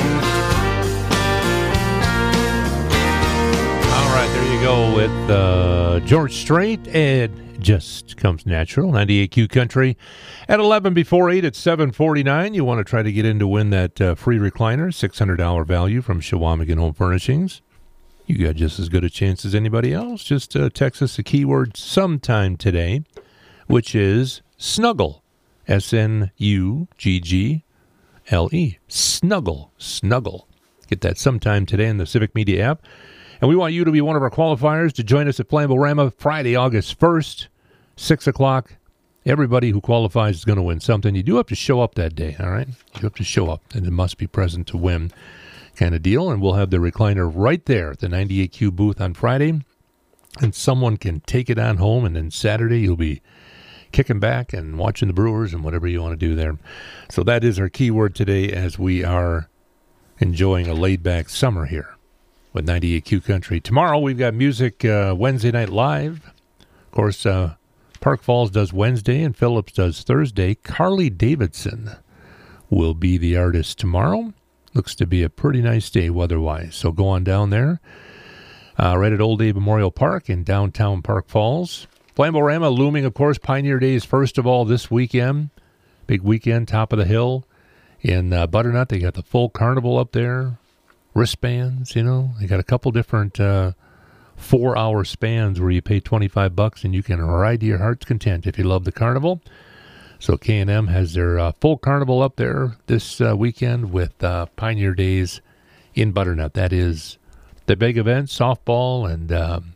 All right, there you go with uh, George Strait. It just comes natural. ninety-eight Q Country at eleven before eight at seven forty-nine. You want to try to get in to win that uh, free recliner, six hundred dollars value from Shawamigan Home Furnishings. you got just as good a chance as anybody else. Just uh, text us the keyword sometime today, which is snuggle. S N U G G L E. Snuggle. Snuggle. Get that sometime today in the Civic Media app. And we want you to be one of our qualifiers to join us at Flamborama Friday, August first, six o'clock. Everybody who qualifies is going to win something. You do have to show up that day, all right? You have to show up, and it must be present to win kind of deal. And we'll have the recliner right there at the ninety-eight Q booth on Friday. And someone can take it on home, and then Saturday you'll be kicking back and watching the Brewers and whatever you want to do there. So that is our keyword today as we are enjoying a laid-back summer here with ninety-eight Q Country. Tomorrow we've got music uh, Wednesday Night Live. Of course, uh, Park Falls does Wednesday and Phillips does Thursday. Carly Davidson will be the artist tomorrow. Looks to be a pretty nice day weather-wise. So go on down there. Uh, right at Old Abe Memorial Park in downtown Park Falls. Flamborama looming, of course. Pioneer Days, first of all, this weekend. Big weekend, top of the hill. In uh, Butternut, they got the full carnival up there. Wristbands, you know. They got a couple different uh, four-hour spans where you pay twenty-five bucks and you can ride to your heart's content if you love the carnival. So K and M has their uh, full carnival up there this uh, weekend with uh, Pioneer Days in Butternut. That is the big event, softball and um,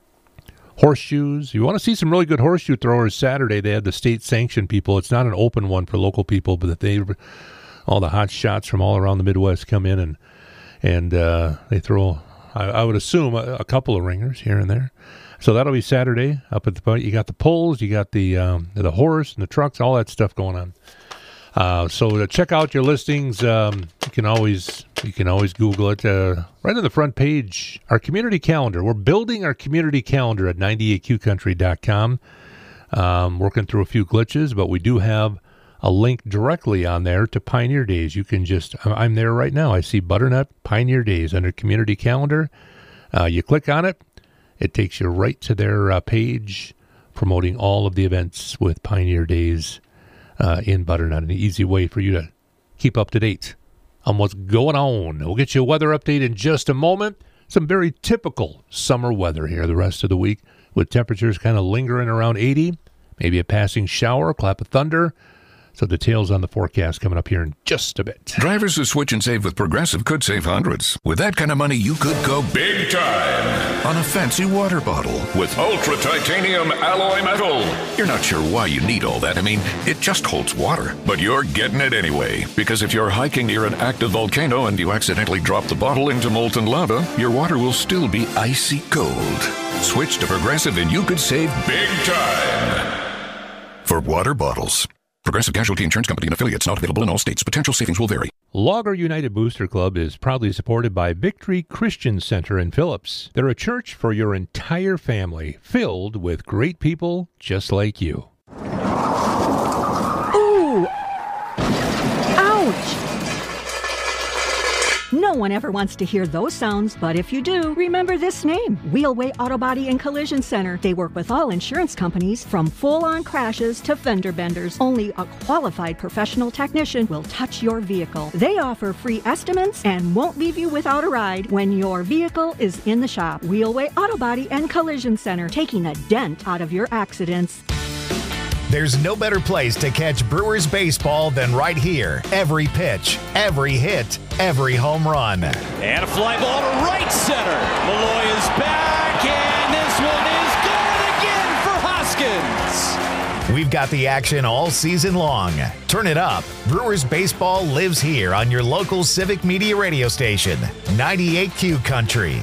horseshoes. You want to see some really good horseshoe throwers Saturday. They had the state-sanctioned people. It's not an open one for local people, but they all the hot shots from all around the Midwest come in and and uh, they throw, I, I would assume, a, a couple of ringers here and there. So that'll be Saturday up at the, you got the poles, you got the um, the horse and the trucks, all that stuff going on. Uh, so to check out your listings, um, you can always you can always Google it. Uh, right on the front page, our community calendar. We're building our community calendar at ninety-eight Q country dot com. Um, working through a few glitches, but we do have a link directly on there to Pioneer Days. You can just, I'm there right now. I see Butternut Pioneer Days under community calendar. Uh, you click on it. It takes you right to their uh, page promoting all of the events with Pioneer Days uh, in Butternut. An easy way for you to keep up to date on what's going on. We'll get you a weather update in just a moment. Some very typical summer weather here the rest of the week with temperatures kind of lingering around eighty. Maybe a passing shower, a clap of thunder. So details on the forecast coming up here in just a bit. Drivers who switch and save with Progressive could save hundreds. With that kind of money, you could go big time on a fancy water bottle with ultra titanium alloy metal. You're not sure why you need all that. I mean, it just holds water. But you're getting it anyway. Because if you're hiking near an active volcano and you accidentally drop the bottle into molten lava, your water will still be icy cold. Switch to Progressive and you could save big time for water bottles. Progressive Casualty Insurance Company and affiliates, not available in all states. Potential savings will vary. Logger United Booster Club is proudly supported by Victory Christian Center in Phillips. They're a church for your entire family, filled with great people just like you. Ooh! Ouch! No one ever wants to hear those sounds, but if you do, remember this name, Wheelway Auto Body and Collision Center. They work with all insurance companies, from full-on crashes to fender benders. Only a qualified professional technician will touch your vehicle. They offer free estimates and won't leave you without a ride when your vehicle is in the shop. Wheelway Auto Body and Collision Center, taking a dent out of your accidents. There's no better place to catch Brewers baseball than right here. Every pitch, every hit, every home run. And a fly ball to right center. Malloy is back, and this one is gone again for Hoskins. We've got the action all season long. Turn it up. Brewers baseball lives here on your local Civic Media radio station, ninety-eight Q Country.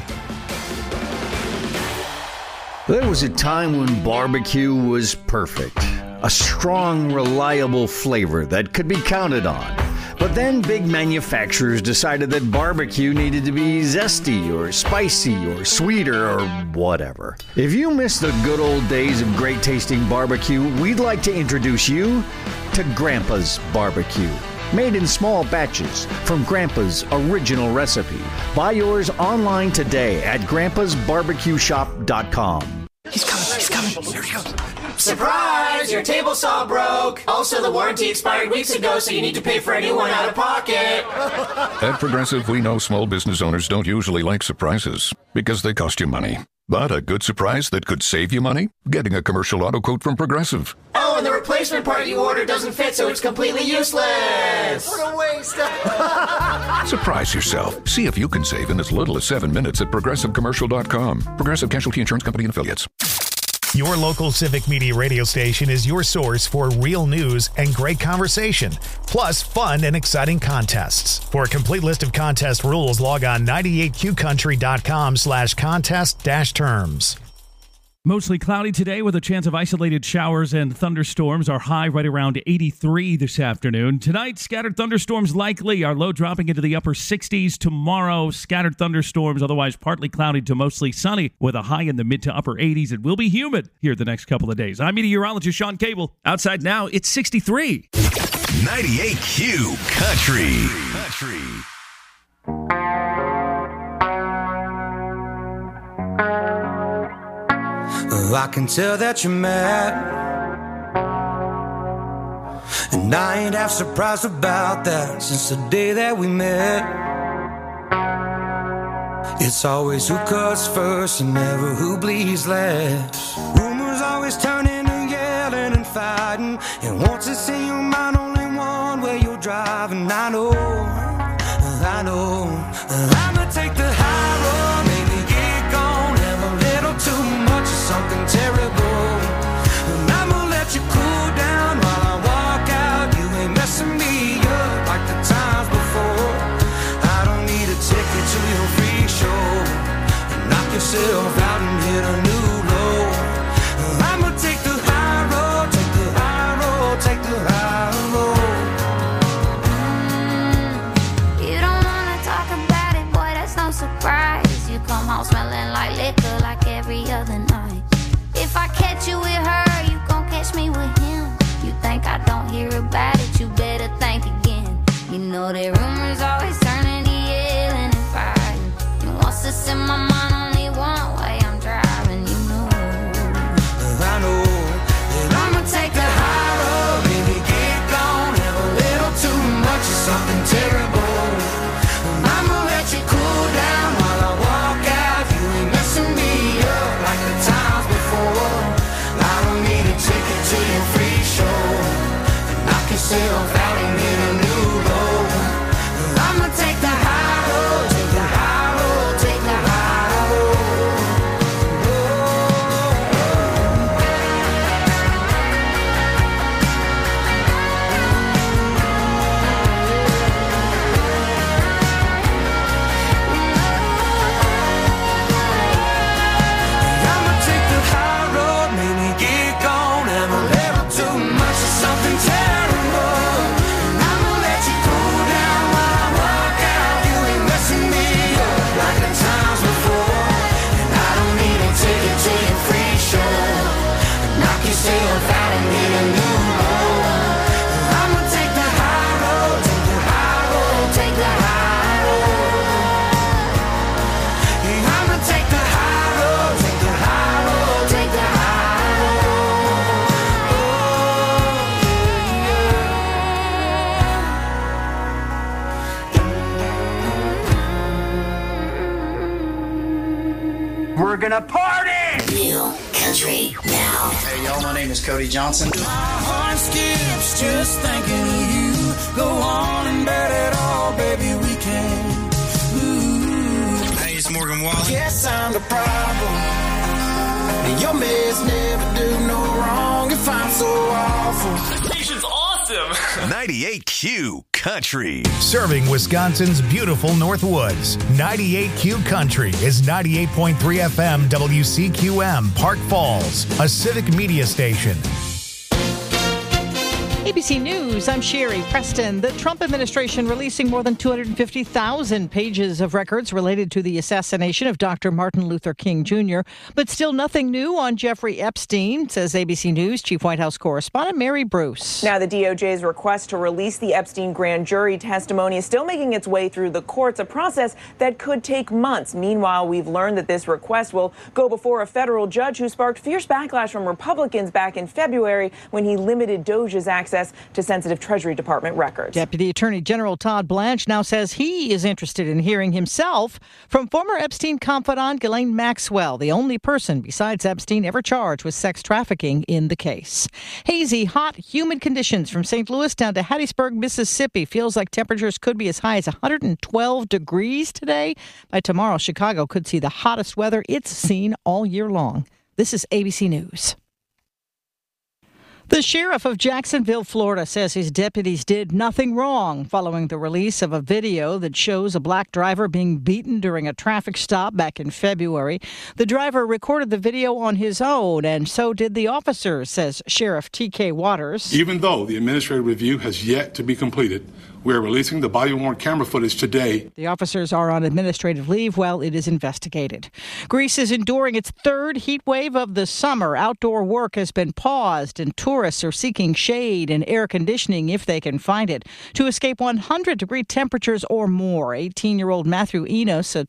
There was a time when barbecue was perfect. A strong, reliable flavor that could be counted on. But then big manufacturers decided that barbecue needed to be zesty or spicy or sweeter or whatever. If you miss the good old days of great tasting barbecue, we'd like to introduce you to Grandpa's Barbecue. Made in small batches from Grandpa's original recipe. Buy yours online today at grandpas barbecue shop dot com. He's coming, he's coming. Here he comes. Surprise! Your table saw broke. Also, the warranty expired weeks ago, so you need to pay for a new one out of pocket. At Progressive, we know small business owners don't usually like surprises because they cost you money. But a good surprise that could save you money? Getting a commercial auto quote from Progressive. Oh, and the replacement part you ordered doesn't fit, so it's completely useless. What a waste. Surprise yourself. See if you can save in as little as seven minutes at progressive commercial dot com. Progressive Casualty Insurance Company and Affiliates. Your local Civic Media radio station is your source for real news and great conversation, plus fun and exciting contests. For a complete list of contest rules, log on ninety-eight q country dot com slash contest dash terms. Mostly cloudy today with a chance of isolated showers and thunderstorms. Our high right around eighty-three this afternoon. Tonight, scattered thunderstorms likely. Our low dropping into the upper sixties. Tomorrow, scattered thunderstorms, otherwise partly cloudy to mostly sunny with a high in the mid to upper eighties. It will be humid here the next couple of days. I'm meteorologist Sean Cable. Outside now, it's sixty-three. ninety-eight Q Country. Country. I can tell that you're mad, and I ain't half surprised about that. Since the day that we met, it's always who cuts first and never who bleeds last. Rumors always turning and yelling and fighting, and once it's in your mind, only one way you're driving. I know, I know, I'ma take the high road, maybe get gone, have a little too much of something terrible, and I'ma let you cool down while I walk out. You ain't messing me up like the times before. I don't need a ticket to your free show. Knock yourself out and hit a new low. I'ma take the high road, take the high road, take the high road. You don't wanna talk about it, boy, that's no surprise. You come home smelling like liquor like every other night. If I catch you with her, you gon' catch me with him. You think I don't hear about it, you better think again. You know that rumors always turning to yelling and fighting. And once it's in my mind, only one way I'm driving, you know. I know that I'ma take the high road, baby, get gone, have a little too much of something terrible. And I'ma let you cool down while I walk out. You ain't messing me up like the times before. I don't need a ticket to your free show. Knock yourself out and hit a new low. I'ma take the high road, take the high road, take the high road. I'ma take the high road, maybe get gone, have a little too much of something terrible. And I'ma let you cool down while I walk out. You ain't messing me up like the times before. And I don't need a ticket to your free show. Knock yourself out and hit a new low. I'ma take the high road, take the high road, take the high road. Yeah, I'ma take the high road, take the high road, take the high road. We're gonna party! Real country now. Hey y'all, my name is Cody Johnson. My heart skips just thinking of you. Go on and bet it all, baby, we can. Ooh. Hey, it's Morgan Wallen. Guess I'm the problem. And your mess never do no wrong if I'm so awful. The station's awesome. ninety-eight Q Country. Serving Wisconsin's beautiful Northwoods. ninety-eight Q Country is ninety-eight point three F M W C Q M, Park Falls, a Civic Media station. A B C News, I'm Sherry Preston. The Trump administration releasing more than two hundred fifty thousand pages of records related to the assassination of Doctor Martin Luther King Junior But still nothing new on Jeffrey Epstein, says A B C News Chief White House correspondent Mary Bruce. Now, the D O J's request to release the Epstein grand jury testimony is still making its way through the courts, a process that could take months. Meanwhile, we've learned that this request will go before a federal judge who sparked fierce backlash from Republicans back in February when he limited DOJ's access to sensitive Treasury Department records. Deputy Attorney General Todd Blanche now says he is interested in hearing himself from former Epstein confidant Ghislaine Maxwell, the only person besides Epstein ever charged with sex trafficking in the case. Hazy, hot, humid conditions from Saint Louis down to Hattiesburg, Mississippi. Feels like temperatures could be as high as one hundred twelve degrees today. By tomorrow, Chicago could see the hottest weather it's seen all year long. This is A B C News. The sheriff of Jacksonville, Florida, says his deputies did nothing wrong following the release of a video that shows a black driver being beaten during a traffic stop back in February. The driver recorded the video on his own, and so did the officers, says Sheriff T K Waters. Even though the administrative review has yet to be completed, we are releasing the body-worn camera footage today. The officers are on administrative leave while it is investigated. Greece is enduring its third heat wave of the summer. Outdoor work has been paused, and tourists are seeking shade and air conditioning if they can find it to escape one hundred degree temperatures or more. eighteen-year-old Matthew Enos, a